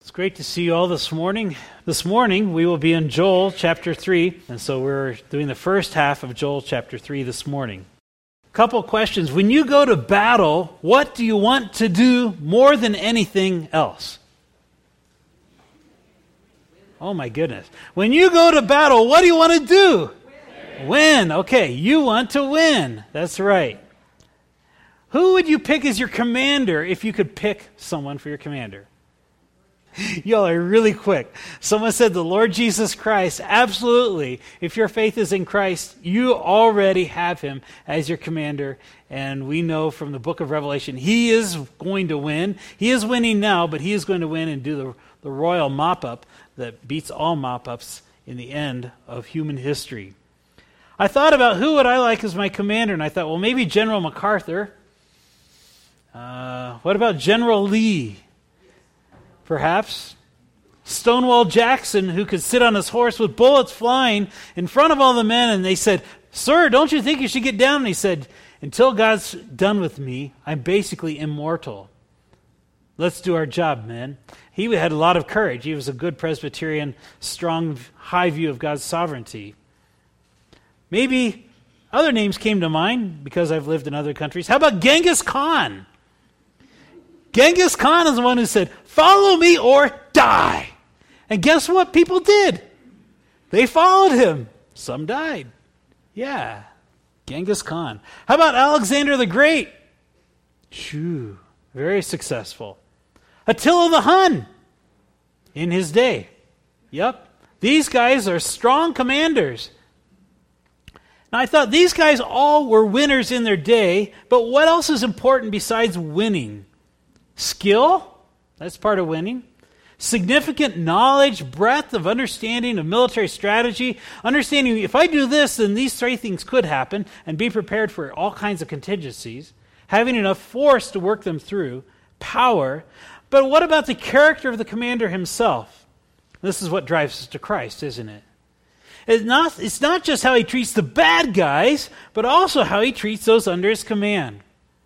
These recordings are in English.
It's great to see you all this morning. This morning we will be in Joel chapter 3, and so we're doing the first half of Joel chapter 3 this morning. A couple questions. When you go to battle, what do you want to do more than anything else? Oh my goodness. When you go to battle, what do you want to do? Win. Okay, you want to win. That's right. Who would you pick as your commander if you could pick someone for your commander? Y'all are really quick. Someone said the Lord Jesus Christ. Absolutely. If your faith is in Christ, you already have him as your commander. And we know from the book of Revelation, he is going to win. He is winning now, but he is going to win and do the royal mop-up that beats all mop-ups in the end of human history. I thought about who would I like as my commander, and I thought, well, maybe General MacArthur. What about General Lee? Perhaps Stonewall Jackson, who could sit on his horse with bullets flying in front of all the men, and they said, "Sir, don't you think you should get down?" And he said, "Until God's done with me, I'm basically immortal. Let's do our job, men." He had a lot of courage. He was a good Presbyterian, strong, high view of God's sovereignty. Maybe other names came to mind because I've lived in other countries. How about Genghis Khan? Genghis Khan is the one who said, "Follow me or die." And guess what people did? They followed him. Some died. Yeah, Genghis Khan. How about Alexander the Great? Shoo, very successful. Attila the Hun in his day. Yep, these guys are strong commanders. Now I thought these guys all were winners in their day, but what else is important besides winning? Skill, that's part of winning. Significant knowledge, breadth of understanding of military strategy. Understanding if I do this, then these three things could happen, and be prepared for all kinds of contingencies. Having enough force to work them through. Power. But what about the character of the commander himself? This is what drives us to Christ, isn't it? It's not just how he treats the bad guys, but also how he treats those under his command.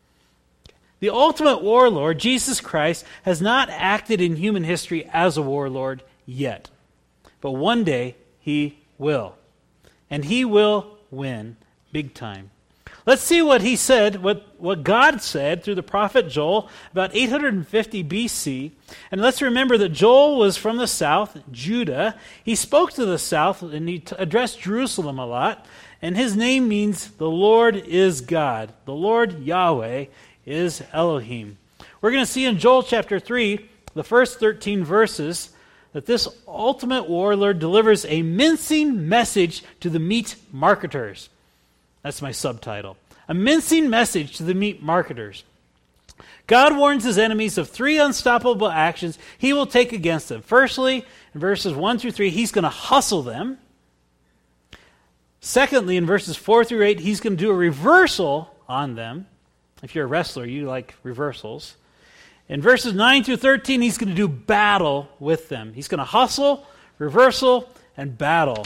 The ultimate warlord, Jesus Christ, has not acted in human history as a warlord yet. But one day, he will. And he will win big time. Let's see what he said, what God said through the prophet Joel about 850 BC. And let's remember that Joel was from the south, Judah. He spoke to the south and he addressed Jerusalem a lot. And his name means the Lord is God. The Lord Yahweh is Elohim. We're going to see in Joel chapter 3, the first 13 verses, that this ultimate warlord delivers a mincing message to the meat marketers. That's my subtitle. A mincing message to the meat marketers. God warns his enemies of three unstoppable actions he will take against them. Firstly, in verses 1 through 3, he's going to hustle them. Secondly, in verses 4 through 8, he's going to do a reversal on them. If you're a wrestler, you like reversals. In verses 9 through 13, he's going to do battle with them. He's going to hustle, reversal, and battle.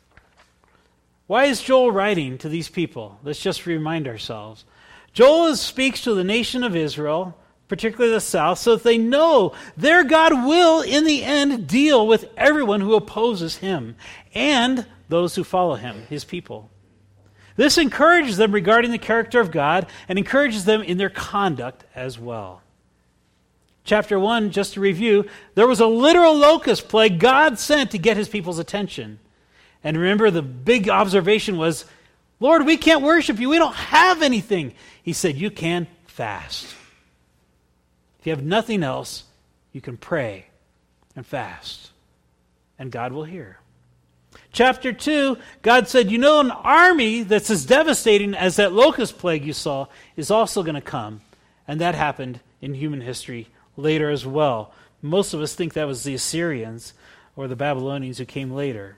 Why is Joel writing to these people? Let's just remind ourselves. Joel speaks to the nation of Israel, particularly the south, so that they know their God will, in the end, deal with everyone who opposes him and those who follow him, his people. This encourages them regarding the character of God and encourages them in their conduct as well. Chapter 1, just to review, there was a literal locust plague God sent to get his people's attention. And remember, the big observation was, "Lord, we can't worship you. We don't have anything." He said, "You can fast. If you have nothing else, you can pray and fast, and God will hear." Chapter 2, God said, "You know, an army that's as devastating as that locust plague you saw is also going to come." And that happened in human history later as well. Most of us think that was the Assyrians or the Babylonians who came later.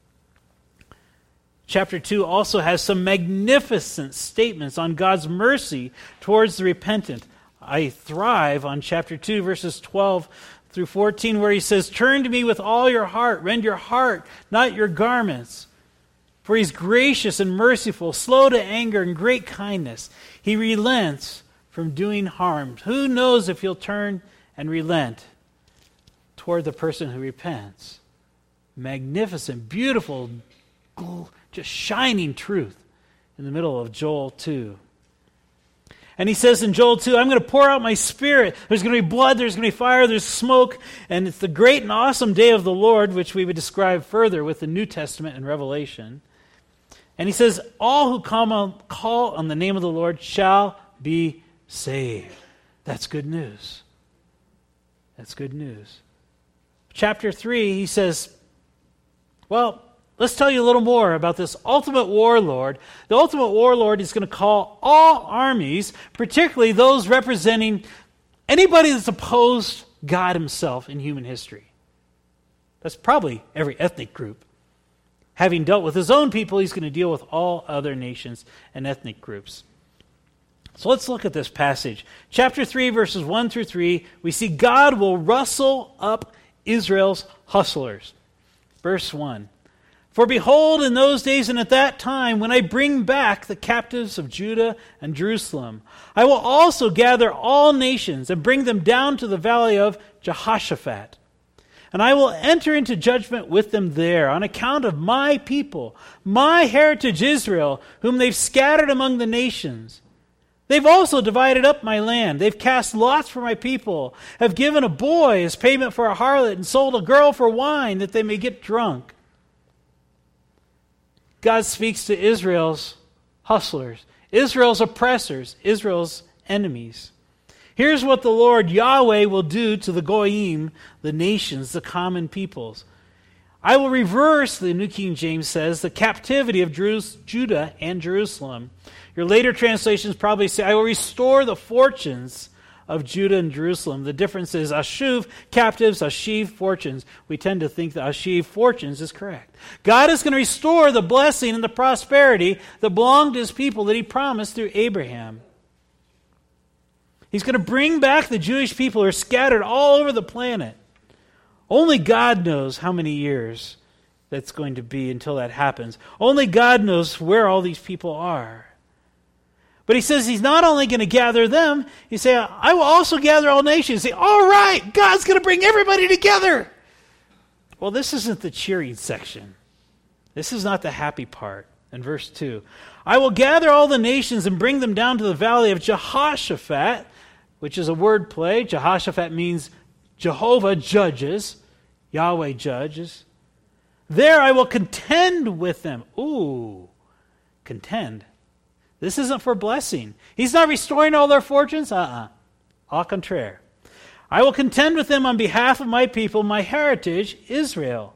Chapter 2 also has some magnificent statements on God's mercy towards the repentant. I thrive on chapter 2, verses 12 through 14, where he says, "Turn to me with all your heart, rend your heart, not your garments. For he's gracious and merciful, slow to anger and great kindness. He relents from doing harm. Who knows if he'll turn and relent toward the person who repents. Magnificent, beautiful, just shining truth in the middle of Joel 2. And he says in Joel 2, I'm going to pour out my Spirit. There's going to be blood, there's going to be fire, there's smoke, and it's the great and awesome day of the Lord, which we would describe further with the New Testament and Revelation. And he says, all who call on the name of the Lord shall be saved. That's good news. That's good news. Chapter 3, he says, well, let's tell you a little more about this ultimate warlord. The ultimate warlord is going to call all armies, particularly those representing anybody that's opposed God himself in human history. That's probably every ethnic group. Having dealt with his own people, he's going to deal with all other nations and ethnic groups. So let's look at this passage. Chapter 3, verses 1 through 3, we see God will rustle up Israel's hustlers. Verse 1. For behold, in those days and at that time, when I bring back the captives of Judah and Jerusalem, I will also gather all nations and bring them down to the valley of Jehoshaphat. And I will enter into judgment with them there on account of my people, my heritage Israel, whom they've scattered among the nations. They've also divided up my land. They've cast lots for my people, have given a boy as payment for a harlot, and sold a girl for wine that they may get drunk. God speaks to Israel's hustlers, Israel's oppressors, Israel's enemies. Here's what the Lord Yahweh will do to the Goyim, the nations, the common peoples. I will reverse, the New King James says, the captivity of Judah and Jerusalem. Your later translations probably say, I will restore the fortunes of Judah and Jerusalem. The difference is Ashuv, captives, Ashiv, fortunes. We tend to think that Ashiv, fortunes, is correct. God is going to restore the blessing and the prosperity that belonged to his people that he promised through Abraham. He's going to bring back the Jewish people who are scattered all over the planet. Only God knows how many years that's going to be until that happens. Only God knows where all these people are. But he says he's not only going to gather them, he says, I will also gather all nations. Say, all right, God's going to bring everybody together. Well, this isn't the cheering section. This is not the happy part. In verse 2, I will gather all the nations and bring them down to the valley of Jehoshaphat, which is a word play. Jehoshaphat means Jehovah judges, Yahweh judges. There I will contend with them. Ooh, contend. This isn't for blessing. He's not restoring all their fortunes. Au contraire. I will contend with them on behalf of my people, my heritage, Israel.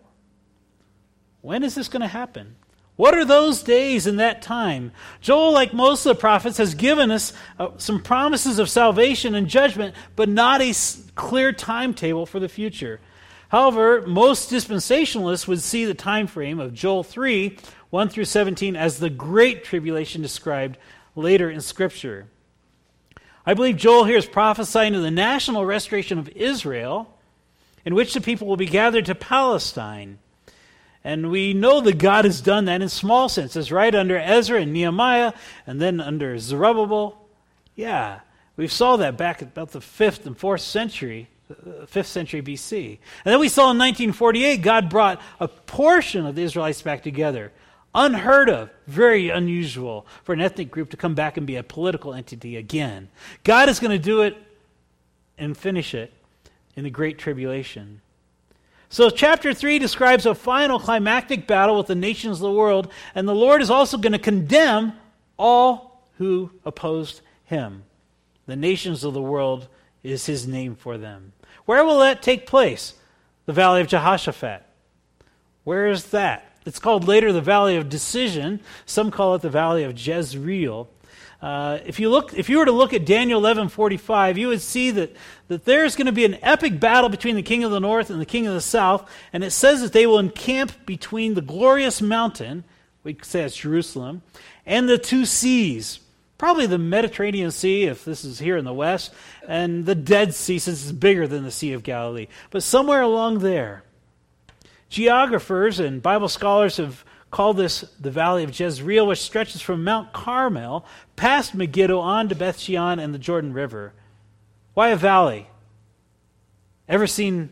When is this going to happen? What are those days in that time? Joel, like most of the prophets, has given us some promises of salvation and judgment, but not a clear timetable for the future. However, most dispensationalists would see the time frame of Joel 3, 1 through 17, as the great tribulation described later in Scripture. I believe Joel here is prophesying of the national restoration of Israel, in which the people will be gathered to Palestine. And we know that God has done that in small senses, right? Under Ezra and Nehemiah, and then under Zerubbabel. Yeah, we saw that back about the 5th and 4th century, 5th century BC. And then we saw in 1948, God brought a portion of the Israelites back together. Unheard of, very unusual for an ethnic group to come back and be a political entity again. God is going to do it and finish it in the Great Tribulation. So chapter 3 describes a final climactic battle with the nations of the world, and the Lord is also going to condemn all who opposed him. The nations of the world is his name for them. Where will that take place? The Valley of Jehoshaphat. Where is that? It's called later the Valley of Decision. Some call it the Valley of Jezreel. If you were to look at Daniel 11:45, you would see that there's going to be an epic battle between the king of the north and the king of the south, and it says that they will encamp between the glorious mountain, we say it's Jerusalem, and the two seas, probably the Mediterranean Sea, if this is here in the west, and the Dead Sea, since it's bigger than the Sea of Galilee, but somewhere along there. Geographers and Bible scholars have called this the Valley of Jezreel, which stretches from Mount Carmel past Megiddo on to Beth Shean and the Jordan River. Why a valley? Ever seen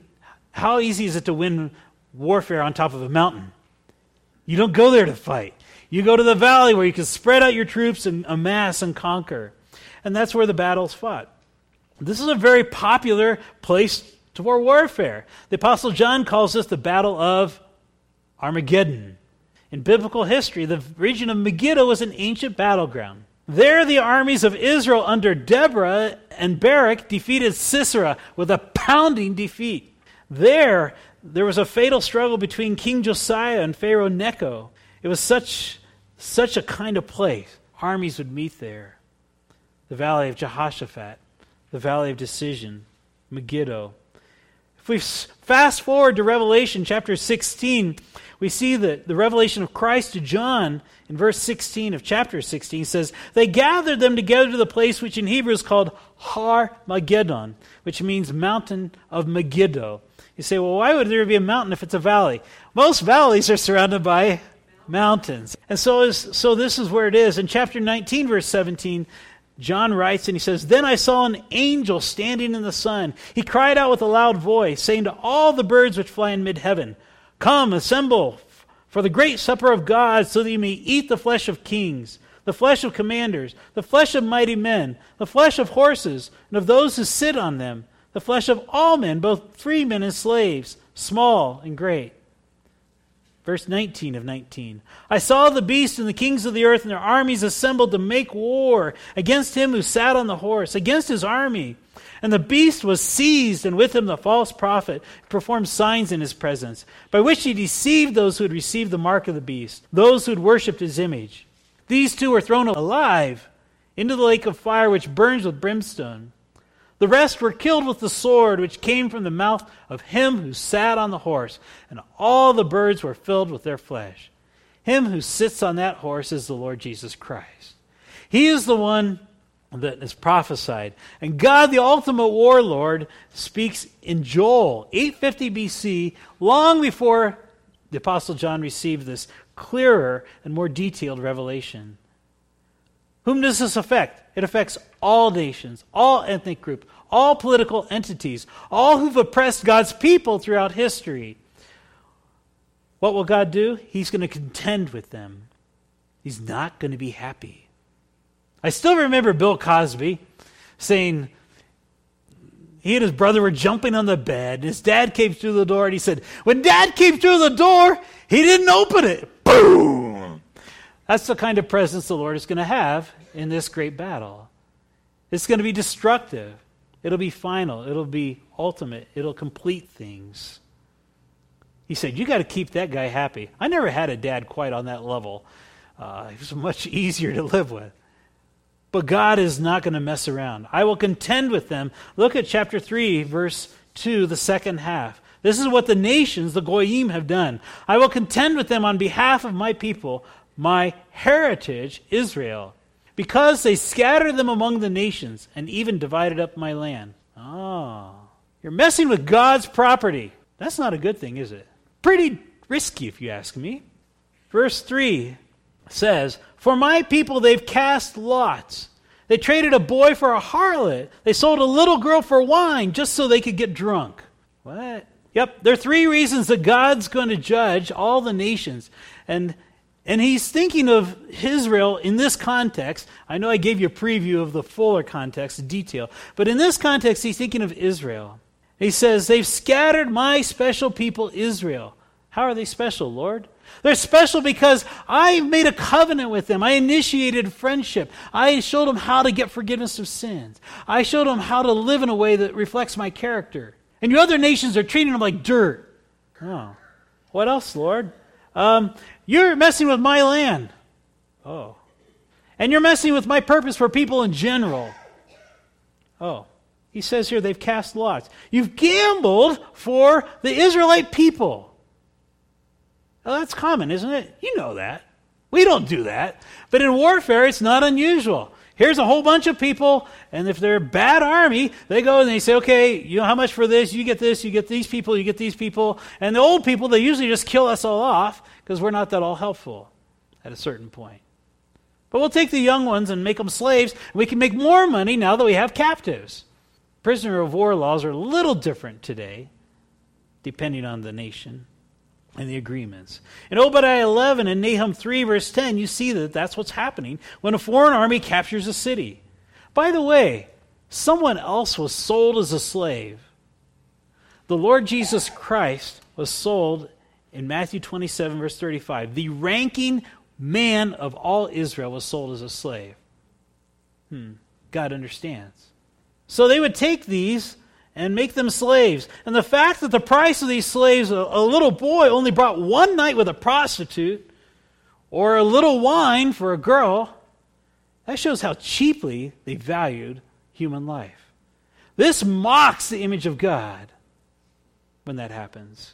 How easy is it to win warfare on top of a mountain? You don't go there to fight. You go to the valley where you can spread out your troops and amass and conquer. And that's where the battle's fought. This is a very popular place for warfare. The Apostle John calls this the Battle of Armageddon. In biblical history, the region of Megiddo was an ancient battleground. There, the armies of Israel under Deborah and Barak defeated Sisera with a pounding defeat. There was a fatal struggle between King Josiah and Pharaoh Necho. It was such a kind of place. Armies would meet there. The Valley of Jehoshaphat, the Valley of Decision, Megiddo. If we fast forward to Revelation chapter 16, we see that the revelation of Christ to John in verse 16 of chapter 16 says, they gathered them together to the place which in Hebrew is called Har Mageddon, which means mountain of Megiddo. You say, well, why would there be a mountain if it's a valley? Most valleys are surrounded by mountains. And so this is where it is. In chapter 19, verse 17, John writes and he says, then I saw an angel standing in the sun. He cried out with a loud voice, saying to all the birds which fly in mid-heaven, come, assemble for the great supper of God, so that you may eat the flesh of kings, the flesh of commanders, the flesh of mighty men, the flesh of horses, and of those who sit on them, the flesh of all men, both free men and slaves, small and great. Verse 19 of 19. I saw the beast and the kings of the earth and their armies assembled to make war against him who sat on the horse, against his army. And the beast was seized, and with him the false prophet, who performed signs in his presence, by which he deceived those who had received the mark of the beast, those who had worshipped his image. These two were thrown alive into the lake of fire which burns with brimstone. The rest were killed with the sword which came from the mouth of him who sat on the horse, and all the birds were filled with their flesh. Him who sits on that horse is the Lord Jesus Christ. He is the one that is prophesied. And God, the ultimate warlord, speaks in Joel 850 BC, long before the Apostle John received this clearer and more detailed revelation. Whom does this affect? It affects all nations, all ethnic groups, all political entities, all who've oppressed God's people throughout history. What will God do? He's going to contend with them. He's not going to be happy. I still remember Bill Cosby saying he and his brother were jumping on the bed. His dad came through the door and he said, when Dad came through the door, he didn't open it. Boom! That's the kind of presence the Lord is going to have in this great battle. It's going to be destructive. It'll be final. It'll be ultimate. It'll complete things. He said, you got to keep that guy happy. I never had a dad quite on that level. He was much easier to live with. But God is not going to mess around. I will contend with them. Look at chapter 3, verse 2, the second half. This is what the nations, the Goyim, have done. I will contend with them on behalf of my people, my heritage, Israel, because they scattered them among the nations and even divided up my land. Oh, you're messing with God's property. That's not a good thing, is it? Pretty risky, if you ask me. Verse 3 says, for my people they've cast lots. They traded a boy for a harlot. They sold a little girl for wine just so they could get drunk. What? Yep, there are three reasons that God's going to judge all the nations. And he's thinking of Israel in this context. I know I gave you a preview of the fuller context, the detail. But in this context, he's thinking of Israel. He says, they've scattered my special people, Israel. How are they special, Lord? They're special because I made a covenant with them. I initiated friendship. I showed them how to get forgiveness of sins. I showed them how to live in a way that reflects my character. And you other nations are treating them like dirt. Oh, what else, Lord? You're messing with my land. Oh. And you're messing with my purpose for people in general. Oh. He says here they've cast lots. You've gambled for the Israelite people. Well, that's common, isn't it? You know that. We don't do that. But in warfare, it's not unusual. Here's a whole bunch of people, and if they're a bad army, they go and they say, okay, you know how much for this? You get this, you get these people, you get these people. And the old people, they usually just kill us all off because we're not that all helpful at a certain point. But we'll take the young ones and make them slaves, and we can make more money now that we have captives. Prisoner of war laws are a little different today. depending on the nation and the agreements. In Obadiah 11 and Nahum 3, verse 10, you see that that's what's happening when a foreign army captures a city. By the way, someone else was sold as a slave. The Lord Jesus Christ was sold in Matthew 27, verse 35. The ranking man of all Israel was sold as a slave. God understands. So they would take these and make them slaves. And the fact that the price of these slaves, a little boy only brought one night with a prostitute, or a little wine for a girl, that shows how cheaply they valued human life. This mocks the image of God when that happens.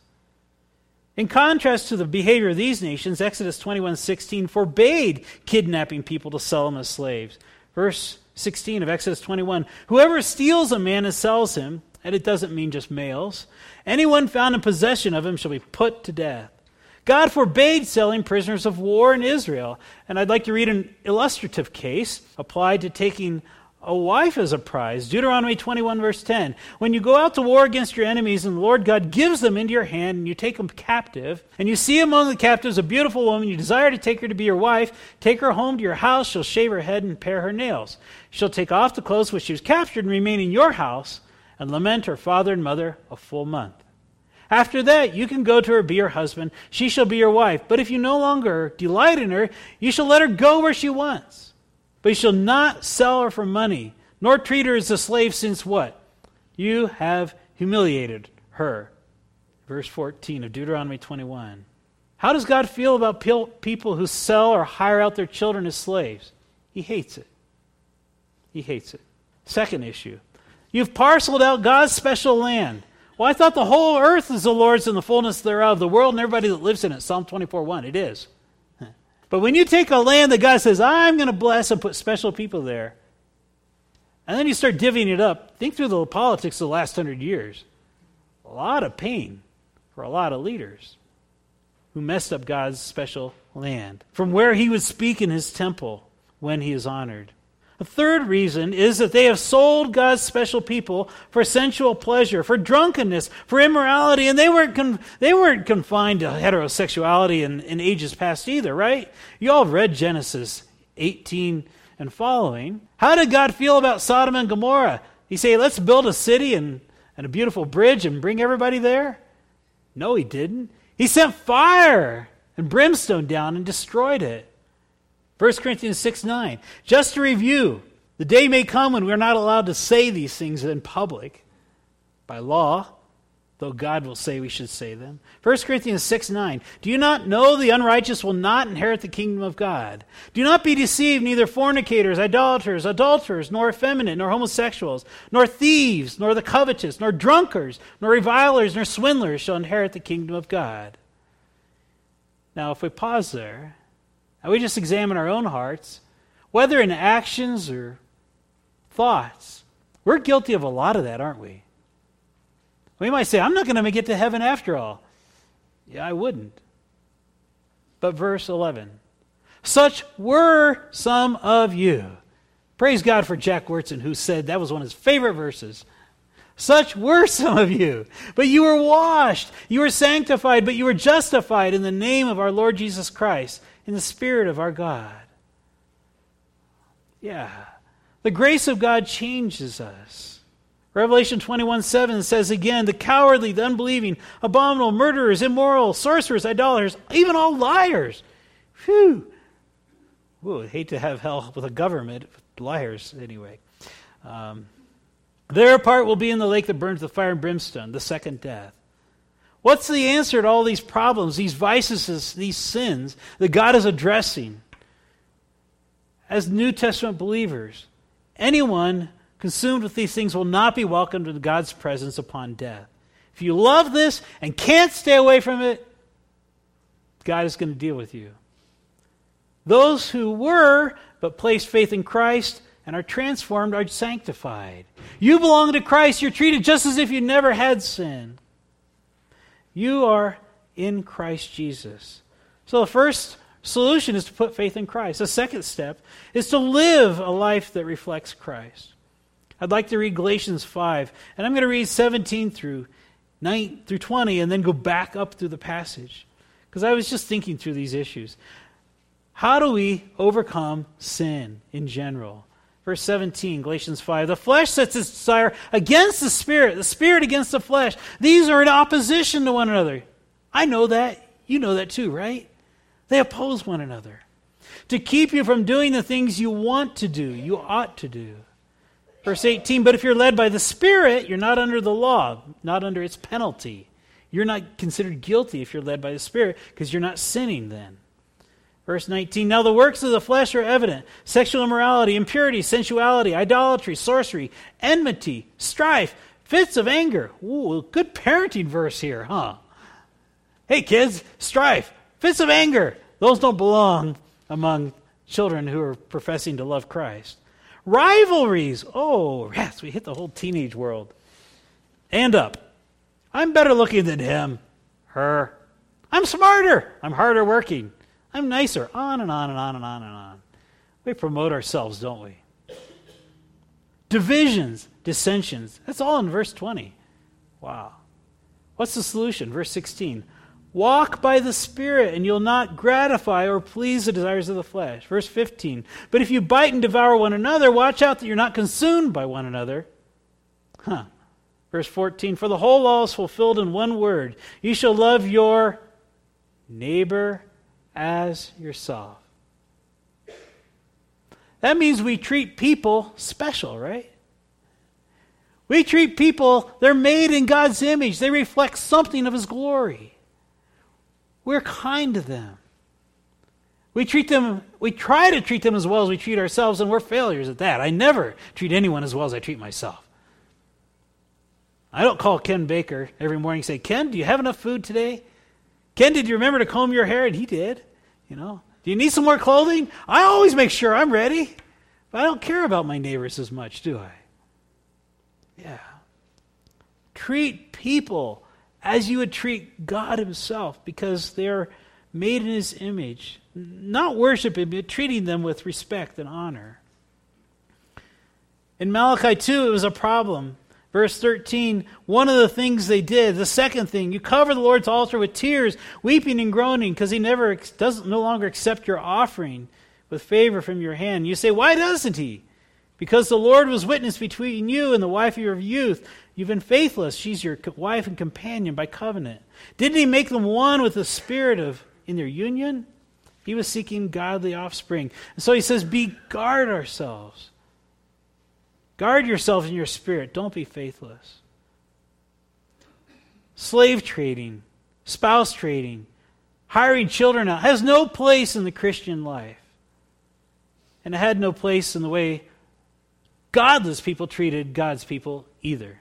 In contrast to the behavior of these nations, Exodus 21:16 forbade kidnapping people to sell them as slaves. Verse 16 of Exodus 21, whoever steals a man and sells him, and it doesn't mean just males, anyone found in possession of him shall be put to death. God forbade selling prisoners of war in Israel. And I'd like to read an illustrative case applied to taking a wife as a prize. Deuteronomy 21, verse 10. When you go out to war against your enemies and the Lord God gives them into your hand and you take them captive, and you see among the captives a beautiful woman, you desire to take her to be your wife, take her home to your house, she'll shave her head and pare her nails. She'll take off the clothes which she was captured and remain in your house and lament her father and mother a full month. After that, you can go to her, be her husband. She shall be your wife. But if you no longer delight in her, you shall let her go where she wants. But you shall not sell her for money, nor treat her as a slave, since what? You have humiliated her. Verse 14 of Deuteronomy 21. How does God feel about people who sell or hire out their children as slaves? He hates it. He hates it. Second issue. You've parceled out God's special land. Well, I thought the whole earth is the Lord's and the fullness thereof, the world and everybody that lives in it. Psalm 24:1. It is. But when you take a land that God says, I'm going to bless and put special people there, and then you start divvying it up, think through the politics of the last 100 years. A lot of pain for a lot of leaders who messed up God's special land, from where he would speak in his temple when he is honored. A third reason is that they have sold God's special people for sensual pleasure, for drunkenness, for immorality, and they weren't confined to heterosexuality in ages past either, right? You all have read Genesis 18 and following. How did God feel about Sodom and Gomorrah? He say, let's build a city and a beautiful bridge and bring everybody there? No, he didn't. He sent fire and brimstone down and destroyed it. 1 Corinthians 6:9. Just to review, the day may come when we're not allowed to say these things in public by law, though God will say we should say them. 1 Corinthians 6:9. Do you not know the unrighteous will not inherit the kingdom of God? Do not be deceived, neither fornicators, idolaters, adulterers, nor effeminate, nor homosexuals, nor thieves, nor the covetous, nor drunkards, nor revilers, nor swindlers shall inherit the kingdom of God. Now, if we pause there, and we just examine our own hearts, whether in actions or thoughts, we're guilty of a lot of that, aren't we? We might say, I'm not going to make it to heaven after all. Yeah, I wouldn't. But verse 11. Such were some of you. Praise God for Jack Wurtzen, who said that was one of his favorite verses. Such were some of you. But you were washed, you were sanctified, but you were justified in the name of our Lord Jesus Christ, in the Spirit of our God. Yeah. The grace of God changes us. Revelation 21:7 says again, the cowardly, the unbelieving, abominable, murderers, immoral, sorcerers, idolaters, even all liars. Phew. Ooh, I'd hate to have hell with a government. Liars, anyway. Their part will be in the lake that burns with fire and brimstone, the second death. What's the answer to all these problems, these vices, these sins that God is addressing? As New Testament believers, anyone consumed with these things will not be welcomed into God's presence upon death. If you love this and can't stay away from it, God is going to deal with you. Those who were but placed faith in Christ and are transformed are sanctified. You belong to Christ. You're treated just as if you never had sin. You are in Christ Jesus. So the first solution is to put faith in Christ. The second step is to live a life that reflects Christ. I'd like to read Galatians 5, and I'm going to read 17 through 9 through 20 and then go back up through the passage. Because I was just thinking through these issues. How do we overcome sin in general? Verse 17, Galatians 5, the flesh sets its desire against the Spirit against the flesh. These are in opposition to one another. I know that. You know that too, right? They oppose one another. To keep you from doing the things you want to do, you ought to do. Verse 18, but if you're led by the Spirit, you're not under the law, not under its penalty. You're not considered guilty if you're led by the Spirit because you're not sinning then. Verse 19, now the works of the flesh are evident: sexual immorality, impurity, sensuality, idolatry, sorcery, enmity, strife, fits of anger. Ooh, good parenting verse here, huh? Hey kids, strife, fits of anger. Those don't belong among children who are professing to love Christ. Rivalries. Oh, yes, we hit the whole teenage world. And up. I'm better looking than him, her. I'm smarter. I'm harder working. I'm nicer. On and on and on and on and on. We promote ourselves, don't we? Divisions, dissensions. That's all in verse 20. Wow. What's the solution? Verse 16. Walk by the Spirit, and you'll not gratify or please the desires of the flesh. Verse 15. But if you bite and devour one another, watch out that you're not consumed by one another. Verse 14. For the whole law is fulfilled in one word. You shall love your neighbor as yourself. That means we treat people special, right? We treat people, they're made in God's image. They reflect something of His glory. We're kind to them. We try to treat them as well as we treat ourselves, and we're failures at that. I never treat anyone as well as I treat myself. I don't call Ken Baker every morning and say, Ken, do you have enough food today? Ken, did you remember to comb your hair? And he did. Do you need some more clothing? I always make sure I'm ready. But I don't care about my neighbors as much, do I? Yeah. Treat people as you would treat God Himself, because they're made in His image. Not worshiping, but treating them with respect and honor. In Malachi 2, it was a problem. Verse 13, one of the things they did, the second thing, you cover the Lord's altar with tears, weeping and groaning, because He no longer accept your offering with favor from your hand. You say, why doesn't He? Because the Lord was witness between you and the wife of your youth. You've been faithless. She's your wife and companion by covenant. Didn't He make them one with the Spirit in their union? He was seeking godly offspring. And so He says, guard ourselves. Guard yourself in your spirit. Don't be faithless. Slave trading, spouse trading, hiring children out has no place in the Christian life. And it had no place in the way godless people treated God's people either.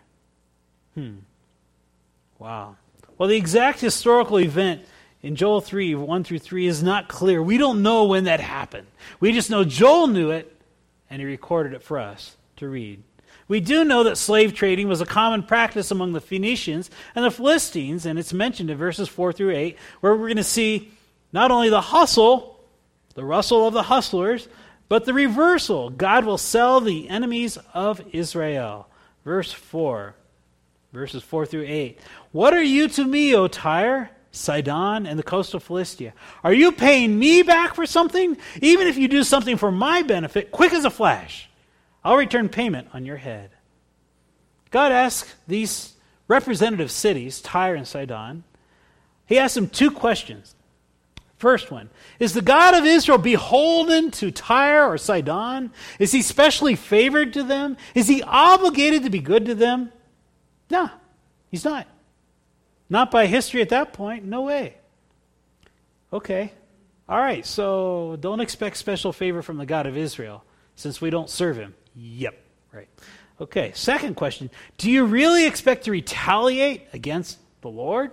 Wow. Well, the exact historical event in Joel 3, 1 through 3 is not clear. We don't know when that happened. We just know Joel knew it, and he recorded it for us to read. We do know that slave trading was a common practice among the Phoenicians and the Philistines, and it's mentioned in verses 4 through 8, where we're going to see not only the hustle, the rustle of the hustlers, but the reversal. God will sell the enemies of Israel. Verse 4, verses 4 through 8. What are you to me, O Tyre, Sidon, and the coast of Philistia? Are you paying me back for something? Even if you do something for my benefit, quick as a flash, I'll return payment on your head. God asks these representative cities, Tyre and Sidon, He asks them two questions. First one, is the God of Israel beholden to Tyre or Sidon? Is He specially favored to them? Is He obligated to be good to them? No, He's not. Not by history at that point, no way. Okay, all right, so don't expect special favor from the God of Israel since we don't serve Him. Yep, right. Okay, second question. Do you really expect to retaliate against the Lord?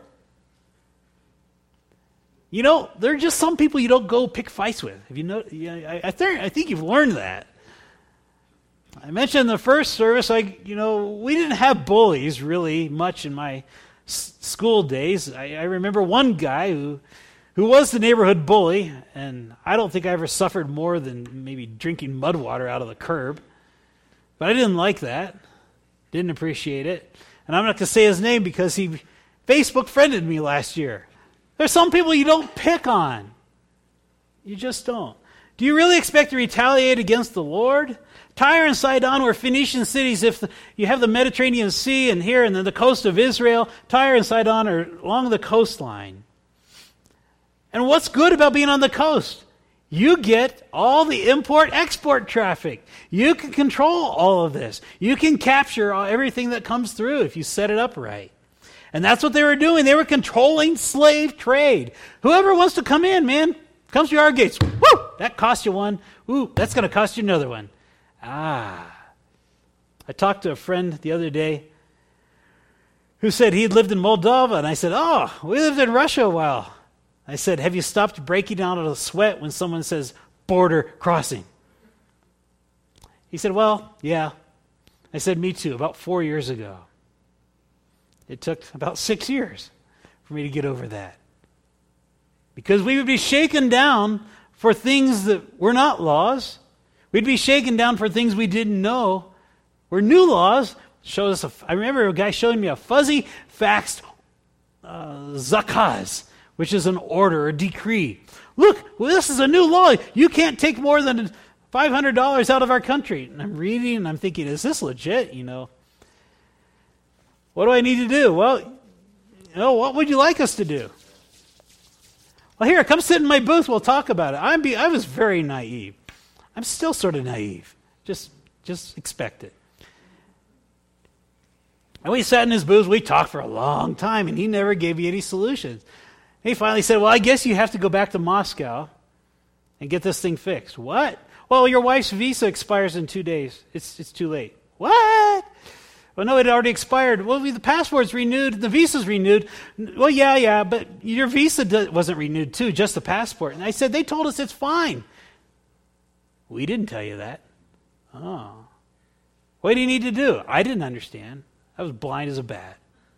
There are just some people you don't go pick fights with. Have you know? I think you've learned that. I mentioned in the first service, we didn't have bullies really much in my school days. I remember one guy who was the neighborhood bully, and I don't think I ever suffered more than maybe drinking mud water out of the curb. But I didn't like that. Didn't appreciate it. And I'm not going to say his name because he Facebook friended me last year. There's some people you don't pick on. You just don't. Do you really expect to retaliate against the Lord? Tyre and Sidon were Phoenician cities. You have the Mediterranean Sea and here and then the coast of Israel, Tyre and Sidon are along the coastline. And what's good about being on the coast? You get all the import-export traffic. You can control all of this. You can capture everything that comes through if you set it up right. And that's what they were doing. They were controlling slave trade. Whoever wants to come in, man, comes to our gates. Woo! That cost you one. Ooh, that's going to cost you another one. I talked to a friend the other day who said he'd lived in Moldova, and I said, oh, we lived in Russia a while. I said, have you stopped breaking out of a sweat when someone says border crossing? He said, well, yeah. I said, me too, about 4 years ago. It took about 6 years for me to get over that. Because we would be shaken down for things that were not laws. We'd be shaken down for things we didn't know were new laws. I remember a guy showing me a fuzzy faxed zakaz, which is an order, a decree. Look, this is a new law. You can't take more than $500 out of our country. And I'm reading and I'm thinking, is this legit? What do I need to do? Well, what would you like us to do? Well, here, come sit in my booth. We'll talk about it. I was very naive. I'm still sort of naive. Just expect it. And we sat in his booth. We talked for a long time, and he never gave me any solutions. He finally said, well, I guess you have to go back to Moscow and get this thing fixed. What? Well, your wife's visa expires in 2 days. It's too late. What? Well, no, it had already expired. Well, the passport's renewed, the visa's renewed. Well, yeah, but your visa wasn't renewed too, just the passport. And I said, they told us it's fine. We didn't tell you that. Oh. What do you need to do? I didn't understand. I was blind as a bat.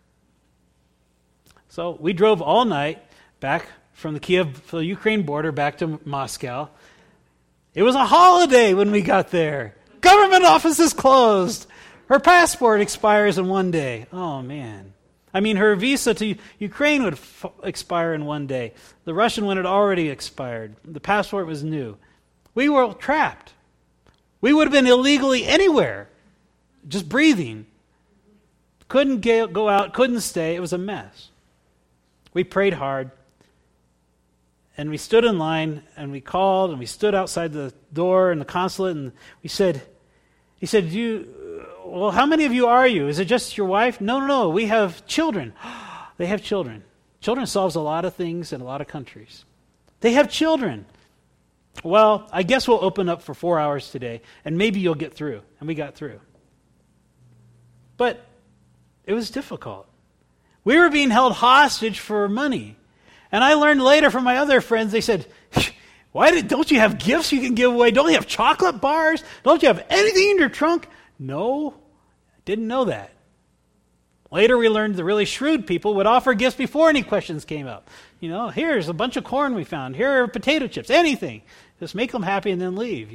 So we drove all night back from the Ukraine border back to Moscow. It was a holiday when we got there. Government offices closed. Her passport expires in 1 day. Oh, man. I mean, her visa to Ukraine would expire in 1 day. The Russian one had already expired. The passport was new. We were trapped. We would have been illegally anywhere, just breathing. Couldn't go out, couldn't stay. It was a mess. We prayed hard, and we stood in line, and we called, and we stood outside the door in the consulate, and he said, well, how many of you are you? Is it just your wife? No, we have children. They have children. Children solves a lot of things in a lot of countries. They have children. Well, I guess we'll open up for 4 hours today, and maybe you'll get through. And we got through. But it was difficult. We were being held hostage for money. And I learned later from my other friends, they said, don't you have gifts you can give away? Don't you have chocolate bars? Don't you have anything in your trunk? No, I didn't know that. Later we learned the really shrewd people would offer gifts before any questions came up. Here's a bunch of corn we found. Here are potato chips, anything. Just make them happy and then leave,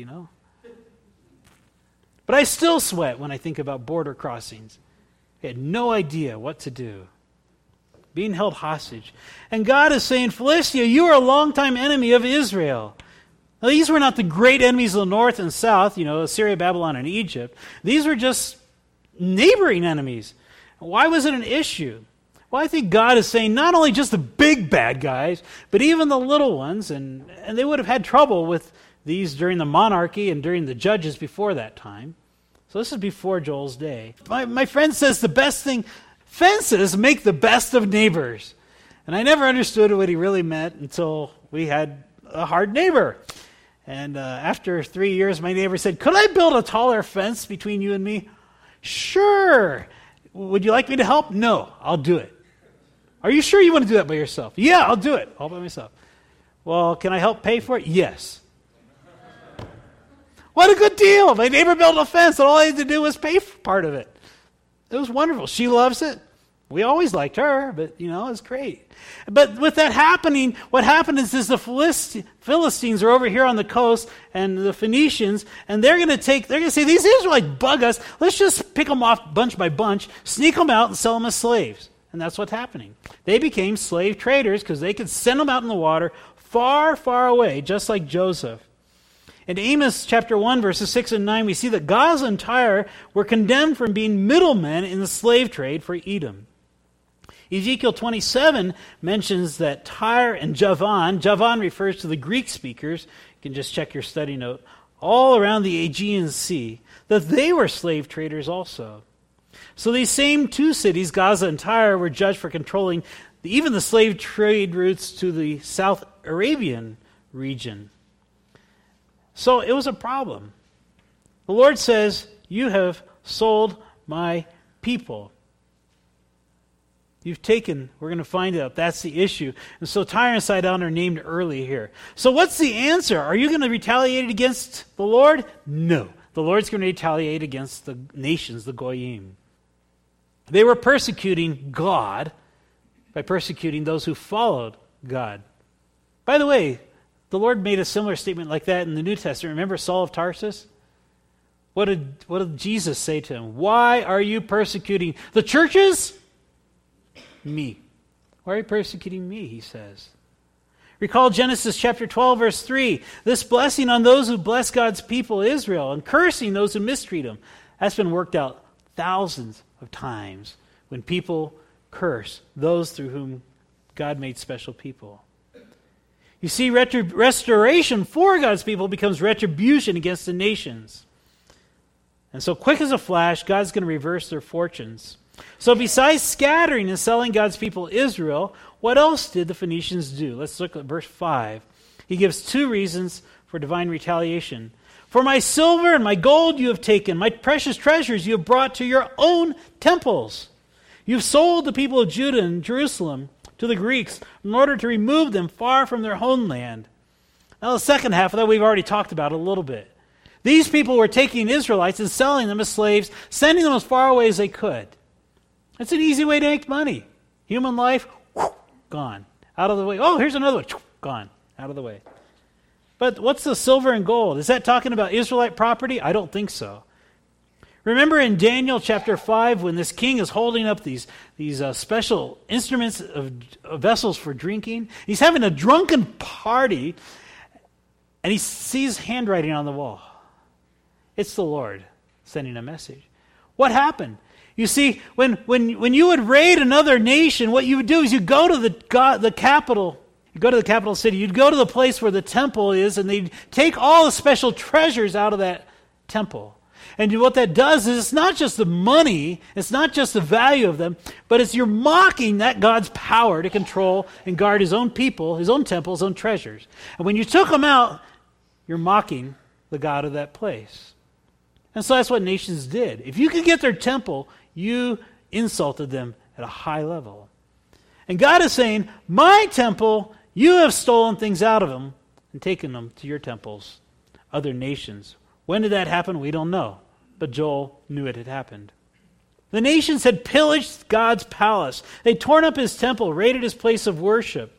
But I still sweat when I think about border crossings. I had no idea what to do. Being held hostage. And God is saying, Philistia, you are a longtime enemy of Israel. Now, these were not the great enemies of the north and south, Assyria, Babylon, and Egypt. These were just neighboring enemies. Why was it an issue? Well, I think God is saying not only just the big bad guys, but even the little ones, and they would have had trouble with these during the monarchy and during the judges before that time. So this is before Joel's day. My friend says the best thing, fences make the best of neighbors. And I never understood what he really meant until we had a hard neighbor. And after 3 years, my neighbor said, could I build a taller fence between you and me? Sure. Would you like me to help? No, I'll do it. Are you sure you want to do that by yourself? Yeah, I'll do it all by myself. Well, can I help pay for it? Yes. What a good deal. My neighbor built a fence, and all I had to do was pay for part of it. It was wonderful. She loves it. We always liked her, but, it's great. But with that happening, what happened is the Philistines are over here on the coast, and the Phoenicians, and they're going to say, these Israelites bug us. Let's just pick them off bunch by bunch, sneak them out, and sell them as slaves. And that's what's happening. They became slave traders because they could send them out in the water far, far away, just like Joseph. In Amos chapter 1, verses 6 and 9, we see that Gaza and Tyre were condemned from being middlemen in the slave trade for Edom. Ezekiel 27 mentions that Tyre and Javan refers to the Greek speakers, you can just check your study note, all around the Aegean Sea, that they were slave traders also. So these same two cities, Gaza and Tyre, were judged for controlling even the slave trade routes to the South Arabian region. So it was a problem. The Lord says, you have sold my people. You've taken, we're going to find out, that's the issue. And so Tyre and Sidon are named early here. So what's the answer? Are you going to retaliate against the Lord? No. The Lord's going to retaliate against the nations, the Goyim. They were persecuting God by persecuting those who followed God. By the way, the Lord made a similar statement like that in the New Testament. Remember Saul of Tarsus? What did Jesus say to him? Why are you persecuting the churches? Me. Why are you persecuting me, he says. Recall Genesis chapter 12, verse 3. This blessing on those who bless God's people, Israel, and cursing those who mistreat him. That's been worked out thousands of times when people curse those through whom God made special people. You see, restoration for God's people becomes retribution against the nations. And so quick as a flash, God's going to reverse their fortunes. So besides scattering and selling God's people Israel, what else did the Phoenicians do? Let's look at verse 5. He gives two reasons for divine retaliation. For my silver and my gold you have taken, my precious treasures you have brought to your own temples. You've sold the people of Judah and Jerusalem to the Greeks in order to remove them far from their homeland. Now the second half of that we've already talked about a little bit. These people were taking Israelites and selling them as slaves, sending them as far away as they could. It's an easy way to make money. Human life, gone. Out of the way. Oh, here's another one. Gone. Out of the way. But what's the silver and gold? Is that talking about Israelite property? I don't think so. Remember in Daniel chapter 5 when this king is holding up these special instruments of vessels for drinking? He's having a drunken party and he sees handwriting on the wall. It's the Lord sending a message. What happened? You see, when you would raid another nation, what you would do is you go to the capital. You go to the capital city. You'd go to the place where the temple is, and they'd take all the special treasures out of that temple. And what that does is it's not just the money, it's not just the value of them, but it's you're mocking that God's power to control and guard his own people, his own temple, his own treasures. And when you took them out, you're mocking the God of that place. And so that's what nations did. If you could get their temple, you insulted them at a high level. And God is saying, my temple, you have stolen things out of them and taken them to your temples, other nations. When did that happen? We don't know. But Joel knew it had happened. The nations had pillaged God's palace. They'd torn up his temple, raided his place of worship.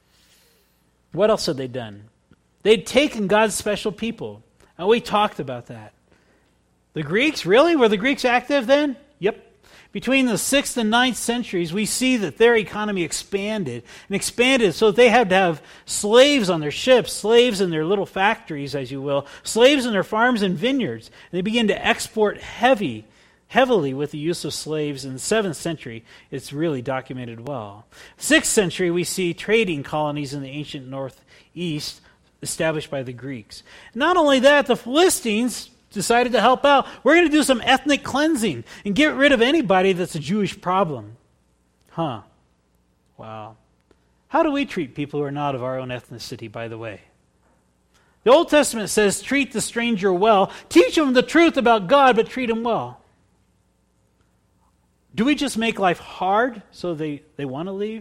What else had they done? They'd taken God's special people. And we talked about that. The Greeks, really? Were the Greeks active then? Yep. Between the 6th and 9th centuries, we see that their economy expanded so that they had to have slaves on their ships, slaves in their little factories, as you will, slaves in their farms and vineyards. And they began to export heavily with the use of slaves. In the 7th century, it's really documented well. 6th century, we see trading colonies in the ancient northeast established by the Greeks. Not only that, the Philistines decided to help out. We're going to do some ethnic cleansing and get rid of anybody that's a Jewish problem. Wow. How do we treat people who are not of our own ethnicity, by the way? The Old Testament says, treat the stranger well. Teach them the truth about God, but treat them well. Do we just make life hard so they want to leave?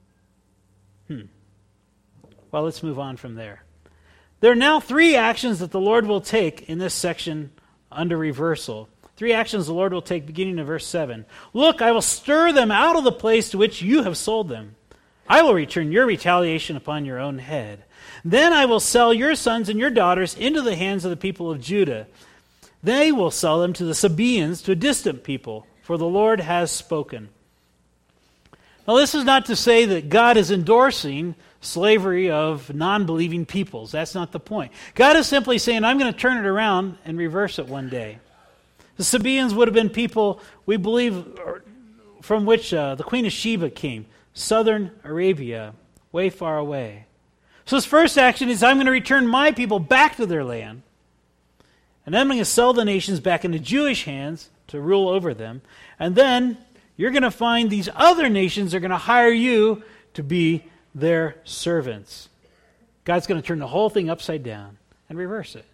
Well, let's move on from there. There are now 3 actions that the Lord will take in this section under reversal. 3 actions the Lord will take beginning in verse 7. Look, I will stir them out of the place to which you have sold them. I will return your retaliation upon your own head. Then I will sell your sons and your daughters into the hands of the people of Judah. They will sell them to the Sabaeans, to a distant people, for the Lord has spoken. Now, this is not to say that God is endorsing slavery of non-believing peoples. That's not the point. God is simply saying, I'm going to turn it around and reverse it one day. The Sabaeans would have been people, we believe, from which the Queen of Sheba came, southern Arabia, way far away. So his first action is, I'm going to return my people back to their land. And then I'm going to sell the nations back into Jewish hands to rule over them. And then you're going to find these other nations are going to hire you to be their servants. God's going to turn the whole thing upside down and reverse it.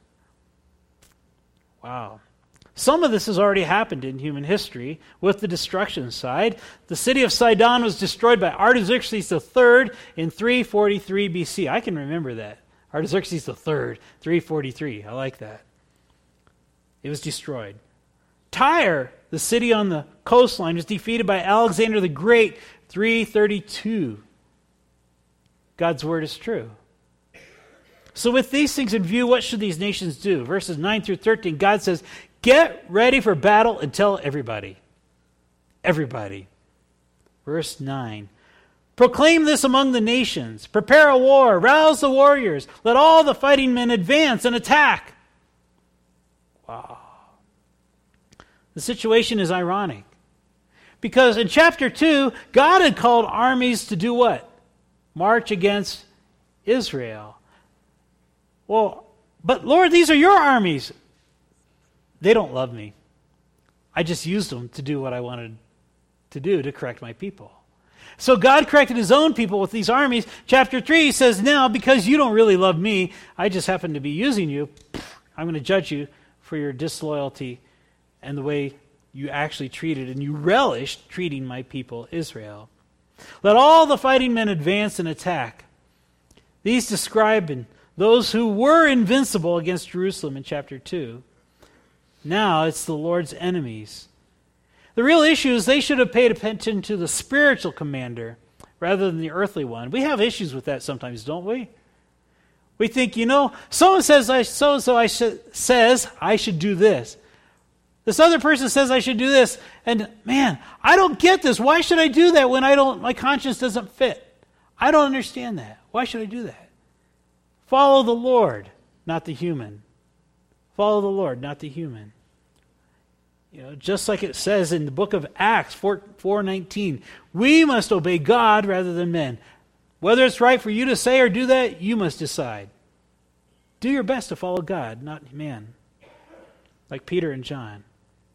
Wow. Some of this has already happened in human history with the destruction side. The city of Sidon was destroyed by Artaxerxes III in 343 BC. I can remember that. Artaxerxes III, 343. I like that. It was destroyed. Tyre, the city on the coastline, was defeated by Alexander the Great, 332. God's word is true. So with these things in view, what should these nations do? Verses 9 through 13, God says, get ready for battle and tell everybody. Everybody. Verse 9, proclaim this among the nations. Prepare a war. Rouse the warriors. Let all the fighting men advance and attack. Wow. The situation is ironic. Because in chapter 2, God had called armies to do what? March against Israel. Well, but Lord, these are your armies. They don't love me. I just used them to do what I wanted to do to correct my people. So God corrected his own people with these armies. Chapter 3 says, now, because you don't really love me, I just happen to be using you, I'm going to judge you for your disloyalty and the way you actually treated and you relished treating my people Israel. Let all the fighting men advance and attack. These describe those who were invincible against Jerusalem in chapter 2. Now it's the Lord's enemies. The real issue is they should have paid attention to the spiritual commander rather than the earthly one. We have issues with that sometimes, don't we? We think, someone says I should do this. This other person says I should do this, and man, I don't get this. Why should I do that when my conscience doesn't fit? I don't understand that. Why should I do that? Follow the Lord, not the human. Follow the Lord, not the human. Just like it says in the book of Acts 4:19, we must obey God rather than men. Whether it's right for you to say or do that, you must decide. Do your best to follow God, not man, like Peter and John.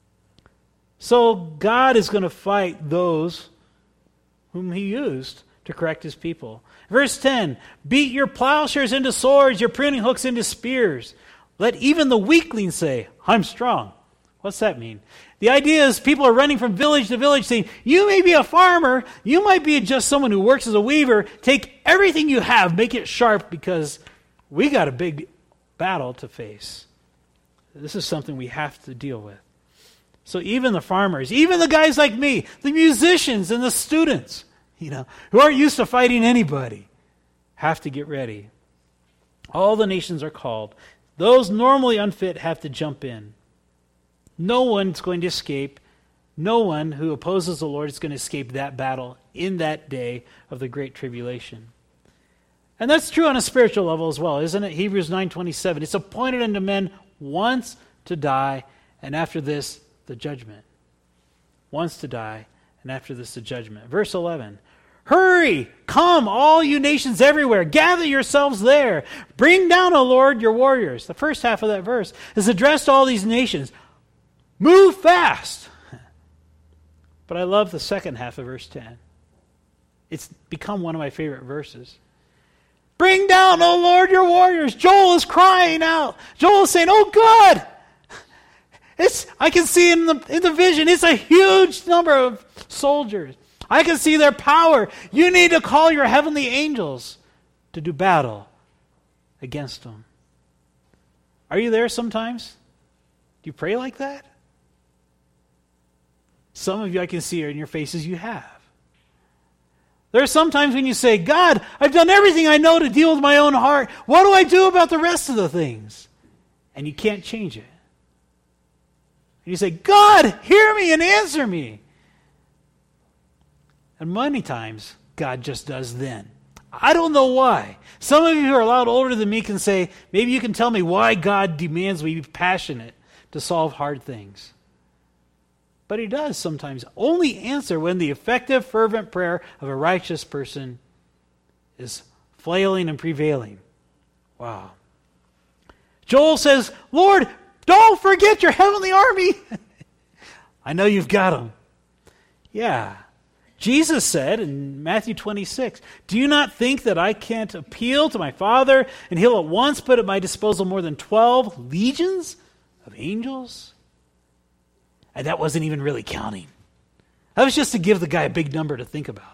So God is going to fight those whom he used to correct his people. Verse 10, beat your plowshares into swords, your pruning hooks into spears. Let even the weakling say, I'm strong. What's that mean? The idea is people are running from village to village saying, you may be a farmer, you might be just someone who works as a weaver, take everything you have, make it sharp because we got a big battle to face. This is something we have to deal with. So even the farmers, even the guys like me, the musicians and the students, who aren't used to fighting anybody, have to get ready. All the nations are called. Those normally unfit have to jump in. No one's going to escape. No one who opposes the Lord is going to escape that battle in that day of the great tribulation. And that's true on a spiritual level as well, isn't it? Hebrews 9:27. It's appointed unto men once to die, and after this, the judgment. Once to die, and after this, the judgment. Verse 11. Hurry, come, all you nations everywhere. Gather yourselves there. Bring down, O Lord, your warriors. The first half of that verse is addressed to all these nations. Move fast. But I love the second half of verse 10. It's become one of my favorite verses. Bring down, O Lord, your warriors. Joel is crying out. Joel is saying, oh God. I can see in the vision, it's a huge number of soldiers. I can see their power. You need to call your heavenly angels to do battle against them. Are you there sometimes? Do you pray like that? Some of you I can see in your faces you have. There are some times when you say, God, I've done everything I know to deal with my own heart. What do I do about the rest of the things? And you can't change it. And you say, God, hear me and answer me. And many times, God just does then. I don't know why. Some of you who are a lot older than me can say, maybe you can tell me why God demands we be passionate to solve hard things. But he does sometimes only answer when the effective, fervent prayer of a righteous person is flailing and prevailing. Wow. Joel says, Lord, don't forget your heavenly army. I know you've got them. Yeah. Jesus said in Matthew 26, do you not think that I can't appeal to my Father and he'll at once put at my disposal more than 12 legions of angels? And that wasn't even really counting. That was just to give the guy a big number to think about.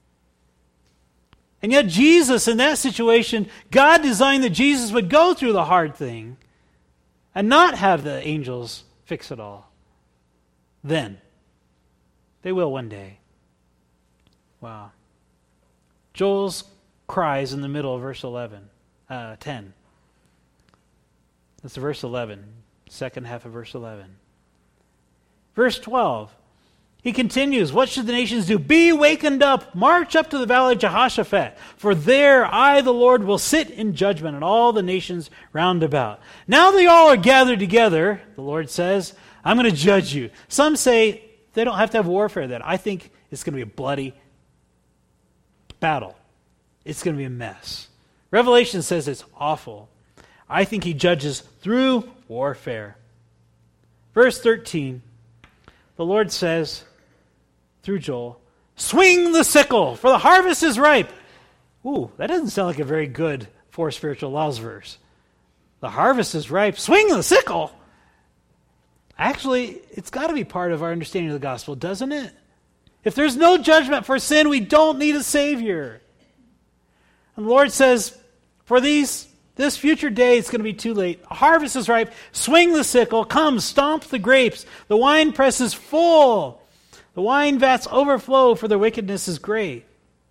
And yet Jesus, in that situation, God designed that Jesus would go through the hard thing and not have the angels fix it all. Then. They will one day. Wow. Joel's cries in the middle of verse 10. That's verse 11, second half of verse 11. Verse 12, he continues, what should the nations do? Be wakened up, march up to the valley of Jehoshaphat, for there I, the Lord, will sit in judgment on all the nations round about. Now that you all are gathered together, the Lord says, I'm going to judge you. Some say they don't have to have warfare then. I think it's going to be a bloody battle. It's going to be a mess. Revelation says it's awful. I think he judges through warfare. Verse 13, the Lord says, through Joel, swing the sickle, for the harvest is ripe. Ooh, that doesn't sound like a very good Four Spiritual Laws verse. The harvest is ripe. Swing the sickle. Actually, it's got to be part of our understanding of the gospel, doesn't it? If there's no judgment for sin, we don't need a Savior. And the Lord says, for this future day, it's going to be too late. A harvest is ripe. Swing the sickle. Come, stomp the grapes. The wine press is full. The wine vats overflow, for their wickedness is great.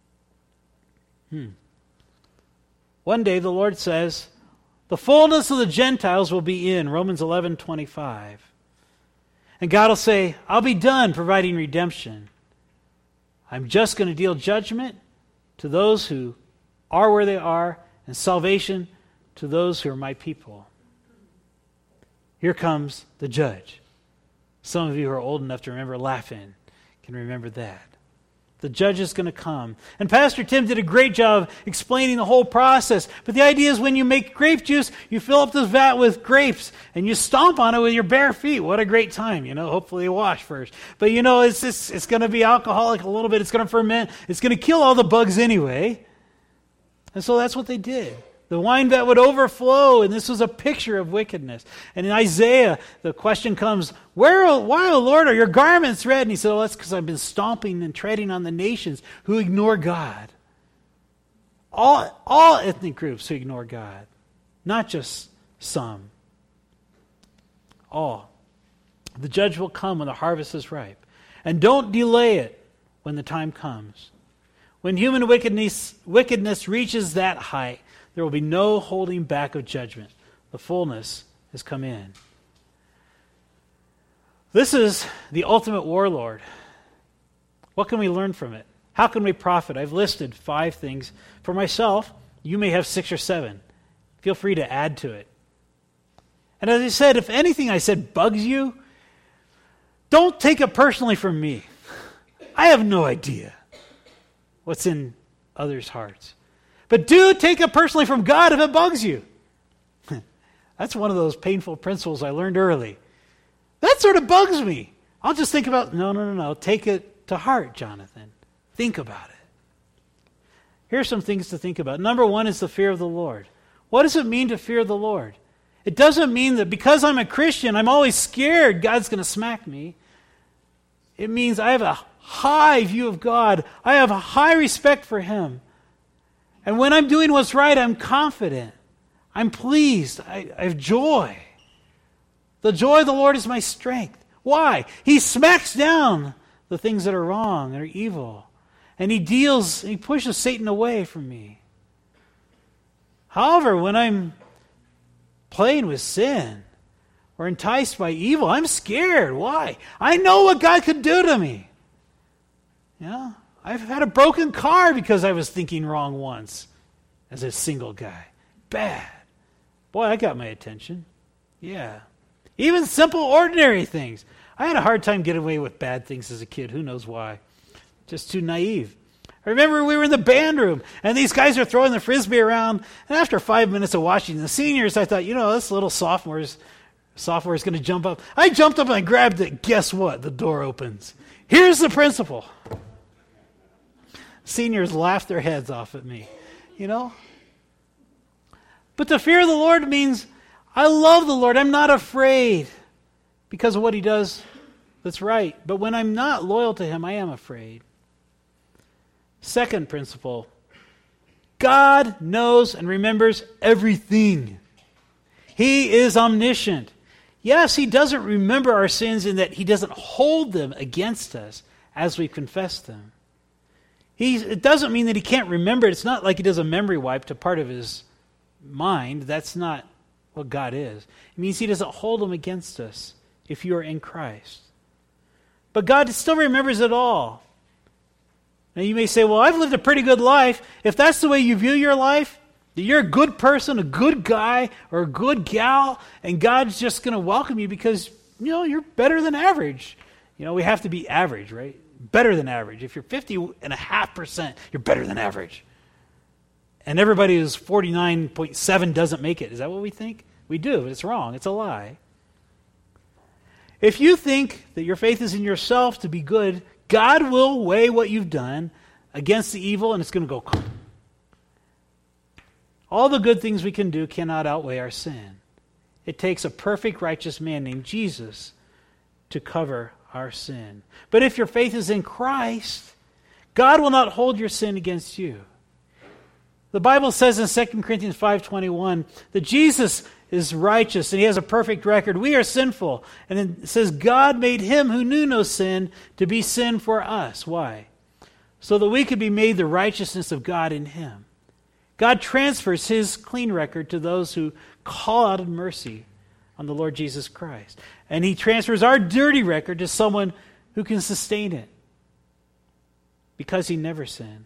One day, the Lord says, the fullness of the Gentiles will be in, Romans 11:25. And God will say, I'll be done providing redemption. I'm just going to deal judgment to those who are where they are, and salvation to those who are my people. Here comes the judge. Some of you who are old enough to remember laughing can remember that. The judge is going to come. And Pastor Tim did a great job explaining the whole process. But the idea is when you make grape juice, you fill up this vat with grapes and you stomp on it with your bare feet. What a great time, hopefully you wash first. But it's going to be alcoholic a little bit. It's going to ferment. It's going to kill all the bugs anyway. And so that's what they did. The wine vat would overflow, and this was a picture of wickedness. And in Isaiah, the question comes, why, O Lord, are your garments red? And he said, that's because I've been stomping and treading on the nations who ignore God. All ethnic groups who ignore God, not just some. All. The judge will come when the harvest is ripe. And don't delay it when the time comes. When human wickedness reaches that height, there will be no holding back of judgment. The fullness has come in. This is the ultimate warlord. What can we learn from it? How can we profit? I've listed 5 things for myself. You may have 6 or 7. Feel free to add to it. And as I said, if anything I said bugs you, don't take it personally from me. I have no idea what's in others' hearts. But do take it personally from God if it bugs you. That's one of those painful principles I learned early. That sort of bugs me. I'll just think about, no. Take it to heart, Jonathan. Think about it. Here are some things to think about. Number 1 is the fear of the Lord. What does it mean to fear the Lord? It doesn't mean that because I'm a Christian, I'm always scared God's going to smack me. It means I have a high view of God. I have a high respect for Him. And when I'm doing what's right, I'm confident. I'm pleased. I have joy. The joy of the Lord is my strength. Why? He smacks down the things that are wrong and are evil. And He pushes Satan away from me. However, when I'm playing with sin or enticed by evil, I'm scared. Why? I know what God could do to me. I've had a broken car because I was thinking wrong once as a single guy. Bad. Boy, that got my attention. Yeah. Even simple, ordinary things. I had a hard time getting away with bad things as a kid. Who knows why? Just too naive. I remember we were in the band room, and these guys are throwing the Frisbee around, and after 5 minutes of watching the seniors, I thought, this little sophomore is going to jump up. I jumped up and I grabbed it. Guess what? The door opens. Here's the principal. Seniors laughed their heads off at me, But the fear of the Lord means I love the Lord. I'm not afraid because of what he does that's right. But when I'm not loyal to him, I am afraid. Second principle, God knows and remembers everything. He is omniscient. Yes, he doesn't remember our sins in that he doesn't hold them against us as we confess them. It doesn't mean that he can't remember it. It's not like he does a memory wipe to part of his mind. That's not what God is. It means he doesn't hold them against us if you are in Christ. But God still remembers it all. Now you may say, well, I've lived a pretty good life. If that's the way you view your life, that you're a good person, a good guy, or a good gal, and God's just going to welcome you because, you're better than average. We have to be average, right? Better than average. If you're 50.5%, you're better than average. And everybody who's 49.7 doesn't make it. Is that what we think? We do, but it's wrong. It's a lie. If you think that your faith is in yourself to be good, God will weigh what you've done against the evil, and it's going to go. All the good things we can do cannot outweigh our sin. It takes a perfect righteous man named Jesus to cover our sin. But if your faith is in Christ, God will not hold your sin against you. The Bible says in 2 Corinthians 5:21 that Jesus is righteous and he has a perfect record. We are sinful. And it says God made him who knew no sin to be sin for us. Why? So that we could be made the righteousness of God in him. God transfers his clean record to those who call out in mercy on the Lord Jesus Christ. And he transfers our dirty record to someone who can sustain it because he never sinned.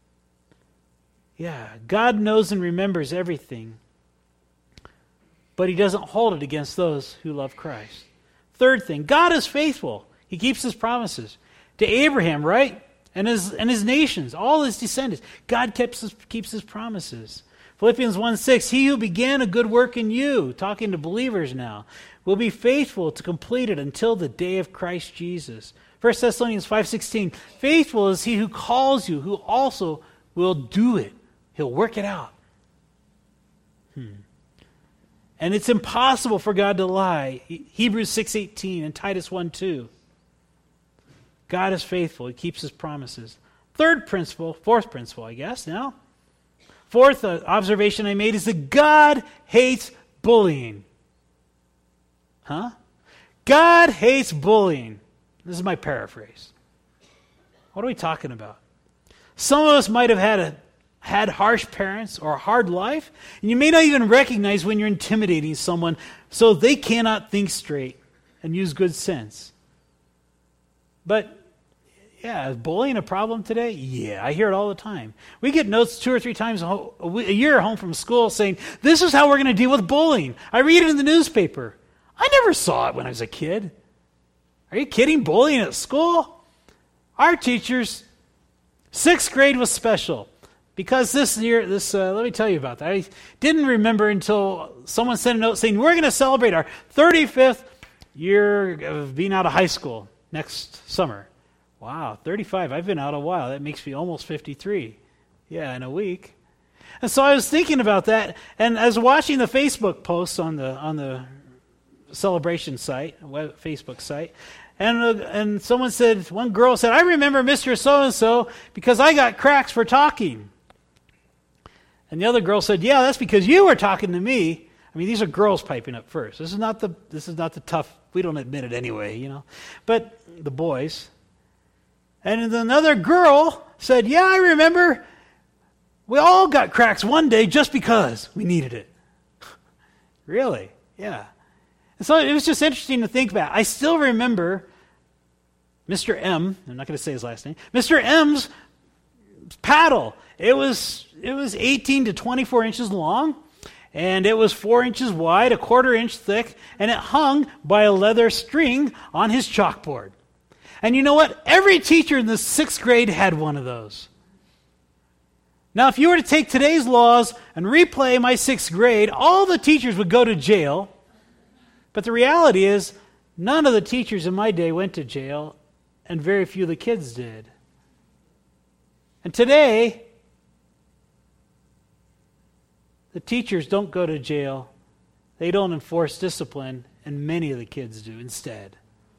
Yeah, God knows and remembers everything, but he doesn't hold it against those who love Christ. Third thing, God is faithful. He keeps his promises. To Abraham, right? And his nations, all his descendants. God keeps his promises. Philippians 1:6, he who began a good work in you, talking to believers now, will be faithful to complete it until the day of Christ Jesus. 1 Thessalonians 5:16, faithful is he who calls you, who also will do it. He'll work it out. And it's impossible for God to lie. Hebrews 6:18 and Titus 1:2. God is faithful. He keeps his promises. Fourth principle, I guess, now. Fourth observation I made is that God hates bullying. God hates bullying. This is my paraphrase. What are we talking about? Some of us might have had harsh parents or a hard life, and you may not even recognize when you're intimidating someone so they cannot think straight and use good sense. But yeah, is bullying a problem today? Yeah, I hear it all the time. We get notes 2 or 3 times a year home from school saying, this is how we're going to deal with bullying. I read it in the newspaper. I never saw it when I was a kid. Are you kidding? Bullying at school? Our teachers, 6th grade was special. Because this year, let me tell you about that. I didn't remember until someone sent a note saying, we're going to celebrate our 35th year of being out of high school next summer. Wow, 35. I've been out a while. That makes me almost 53. Yeah, in a week. And so I was thinking about that, and I was watching the Facebook posts on the celebration site, Facebook site, and someone said, one girl said, I remember Mr. So-and-so because I got cracks for talking. And the other girl said, yeah, that's because you were talking to me. I mean, these are girls piping up first. This is not the tough, we don't admit it anyway, But the boys. And another girl said, yeah, I remember. We all got cracks one day just because we needed it. Really? Yeah. And so it was just interesting to think about. I still remember Mr. M, I'm not going to say his last name, Mr. M's paddle. It was 18 to 24 inches long, and it was 4 inches wide, a quarter inch thick, and it hung by a leather string on his chalkboard. And you know what? Every teacher in the 6th grade had one of those. Now, if you were to take today's laws and replay my 6th grade, all the teachers would go to jail. But the reality is, none of the teachers in my day went to jail, and very few of the kids did. And today, the teachers don't go to jail. They don't enforce discipline, and many of the kids do instead.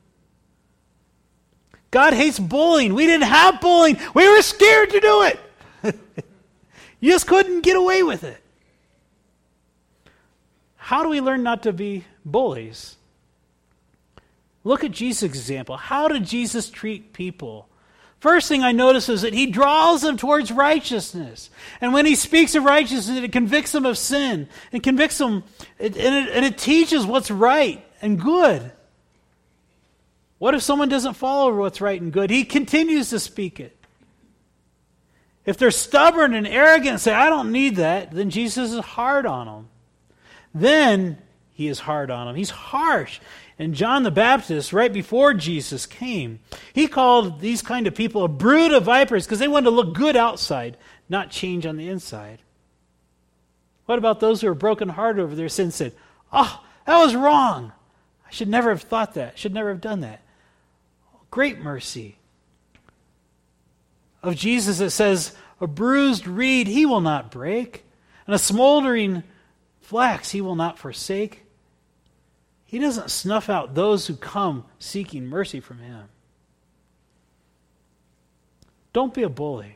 God hates bullying. We didn't have bullying. We were scared to do it. You just couldn't get away with it. How do we learn not to be bullies? Look at Jesus' example. How did Jesus treat people? First thing I notice is that he draws them towards righteousness. And when he speaks of righteousness, it convicts them of sin. It convicts them, and it teaches what's right and good. What if someone doesn't follow what's right and good? He continues to speak it. If they're stubborn and arrogant and say, I don't need that, then Jesus is hard on them. Then he is hard on them. He's harsh. And John the Baptist, right before Jesus came, he called these kind of people a brood of vipers because they wanted to look good outside, not change on the inside. What about those who are brokenhearted over their sin and said, oh, that was wrong. I should never have thought that. Should never have done that. Great mercy of Jesus that says, a bruised reed he will not break, and a smoldering flax he will not forsake. He doesn't snuff out those who come seeking mercy from him. Don't be a bully.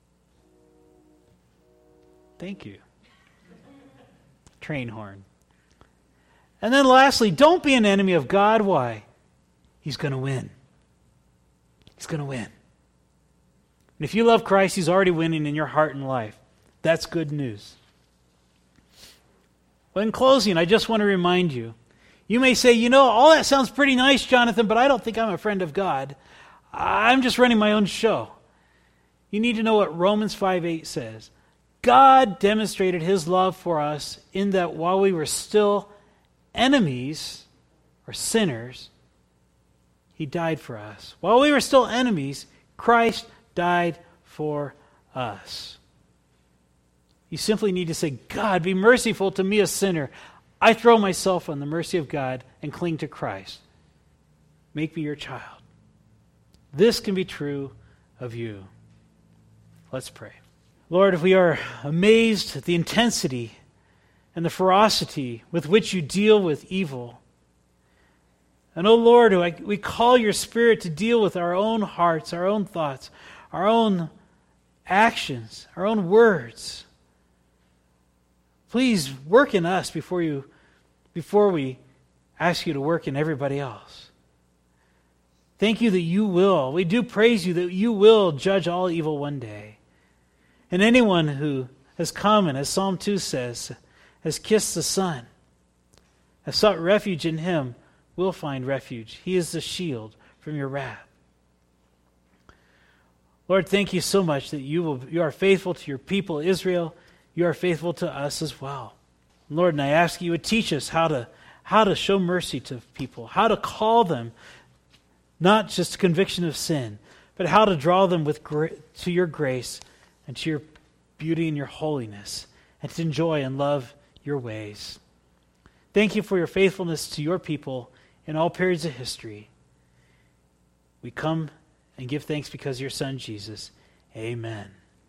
Thank you. Train horn. And then lastly, don't be an enemy of God. Why? He's going to win. He's going to win. And if you love Christ, he's already winning in your heart and life. That's good news. Well, in closing, I just want to remind you, you may say, all that sounds pretty nice, Jonathan, but I don't think I'm a friend of God. I'm just running my own show. You need to know what Romans 5:8 says. God demonstrated his love for us in that while we were still enemies or sinners, he died for us. While we were still enemies, Christ died for us. You simply need to say, God, be merciful to me, a sinner. I throw myself on the mercy of God and cling to Christ. Make me your child. This can be true of you. Let's pray. Lord, if we are amazed at the intensity and the ferocity with which you deal with evil, and oh Lord, we call your Spirit to deal with our own hearts, our own thoughts, our own actions, our own words. Please work in us before we ask you to work in everybody else. Thank you that you will. We do praise you that you will judge all evil one day. And anyone who has come, and as Psalm 2 says, has kissed the Son, has sought refuge in him, will find refuge. He is the shield from your wrath. Lord, thank you so much that you are faithful to your people, Israel. You are faithful to us as well. Lord, and I ask you would teach us how to show mercy to people, how to call them, not just conviction of sin, but how to draw them to your grace and to your beauty and your holiness, and to enjoy and love your ways. Thank you for your faithfulness to your people in all periods of history. We come and give thanks because of your Son, Jesus. Amen.